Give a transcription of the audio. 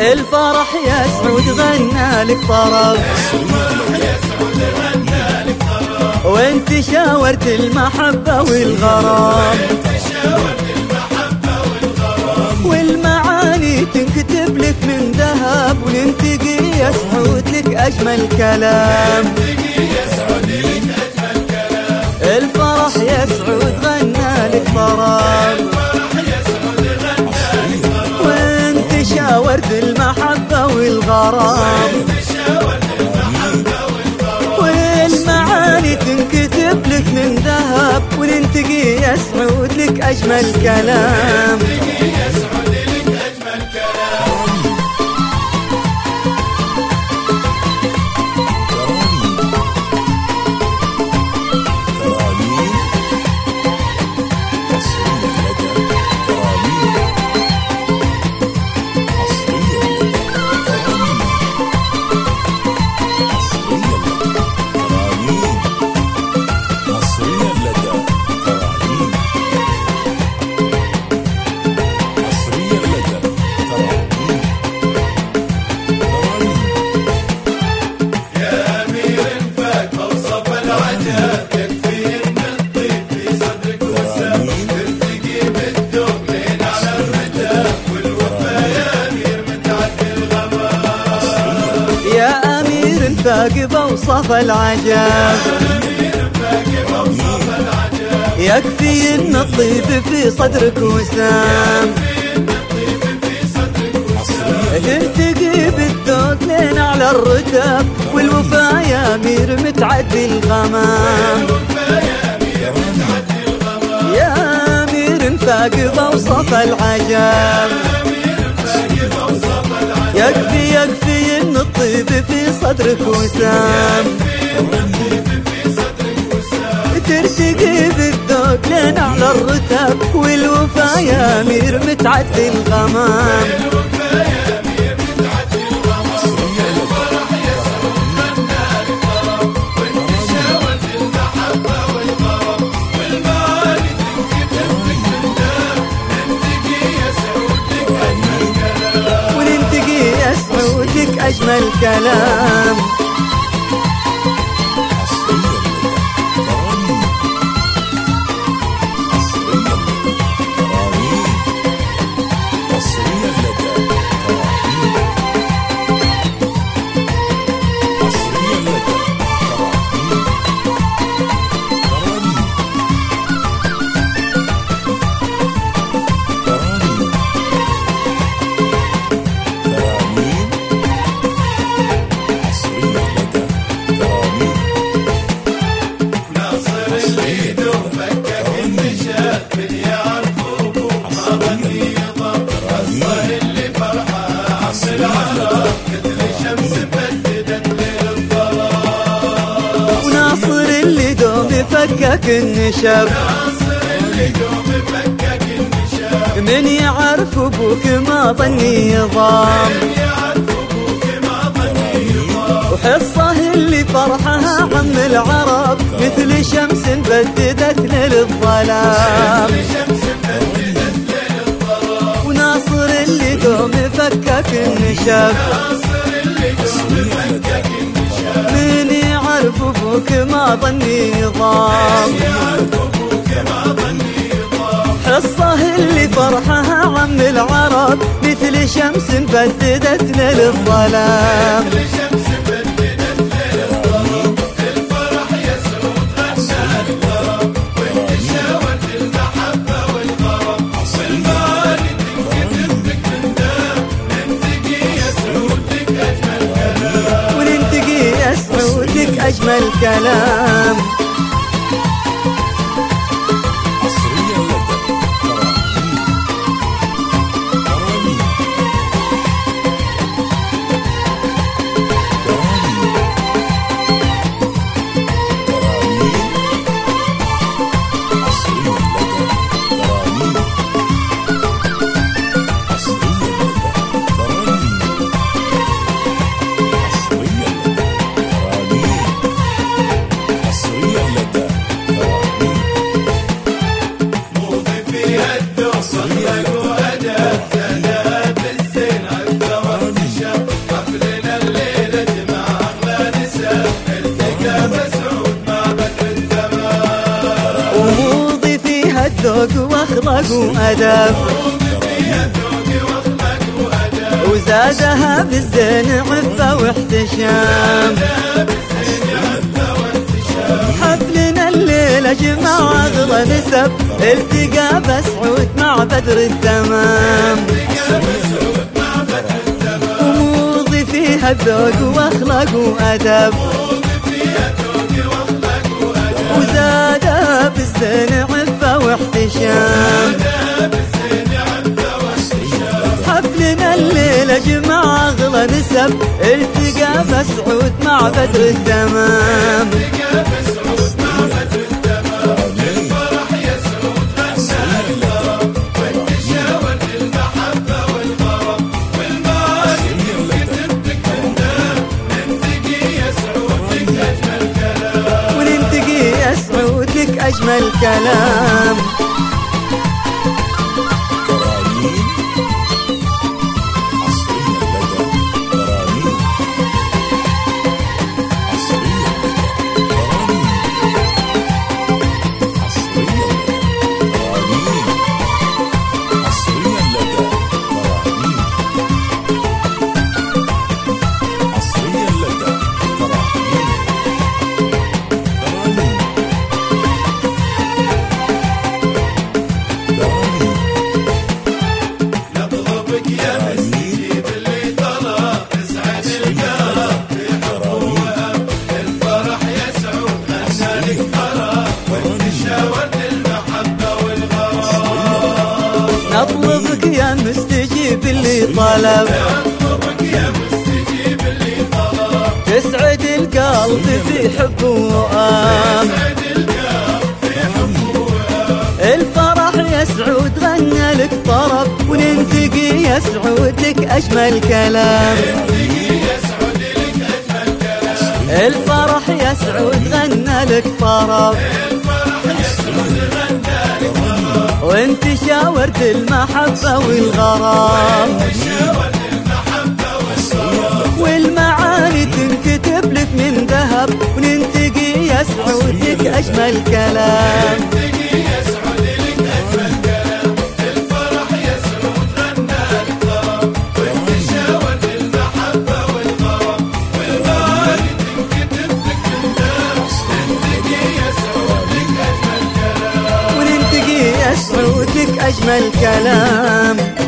الفرح يا سعود غنى لك طرب، وانت شاورت المحبة والغرام، والمعاني تنكتب لك من ذهب، وننتقي يا سعود لك أجمل كلام. الفرح يا سعود غنى لك طرب، وانت شاورت المحبة والغرام، والمعاني تنكتب لك من ذهب، وننتقي يا سعود لك أجمل كلام. فاق بوصف العجاب، يكفي ان الطيب في صدرك وسام، ترتقي بالذوق لين على الرتب، والوفا يا امير متعدي الغمام. يا امير فاق بوصف العجاب، يكفي ان الطيب في صدرك وسام، ترتقي بالذوق لين على الرتب، والوفا يا امير متعدي الغمام. أجمل كلام. وناصر اللي دوم فكك النشب، من يعرف ابوك ما ظني ضام، وحصه اللي فرحها عم العرب، مثل شمس بددت للظلام. وناصر اللي دوم فكك النشب، من يعرف ابوك ما ظني ضام، حصه اللي فرحها عم العرب، مثل شمس بددت للظلام. أجمل كلام. واخلاق وادب، وزادها بالزين عفة واحتشام. حفلنا الليلة جمع أغلى نسب، التقى بسعود مع بدر التمام، وموضي فيها الذوق واخلاق وادب، وزادها بالزين عفة واحتشام. حفلنا الليلة جمع أغلى نسب، التقى بسعود مع بدر التمام، وننتقي يا سعود لك أجمل كلام. نطلبك يا مستجيب اللي طلب، تسعد القلب في حب وآم. الفرح يا سعود غنى لك طرب، وننتقي يا سعود لك أجمل كلام. الفرح يا سعود غنى لك طرب، وانت شاورت المحبة والغرام، والمعاني تنكتب لك من ذهب، وننتقي يا سعود لك أجمل كلام. الفرح يا سعود غنى لك طرب، وانت شاورت المحبة والغرام، والمعاني تنكتب لك من ذهب، ننتقي يا سعود لك أجمل كلام، وننتقي يا سعود لك أجمل كلام.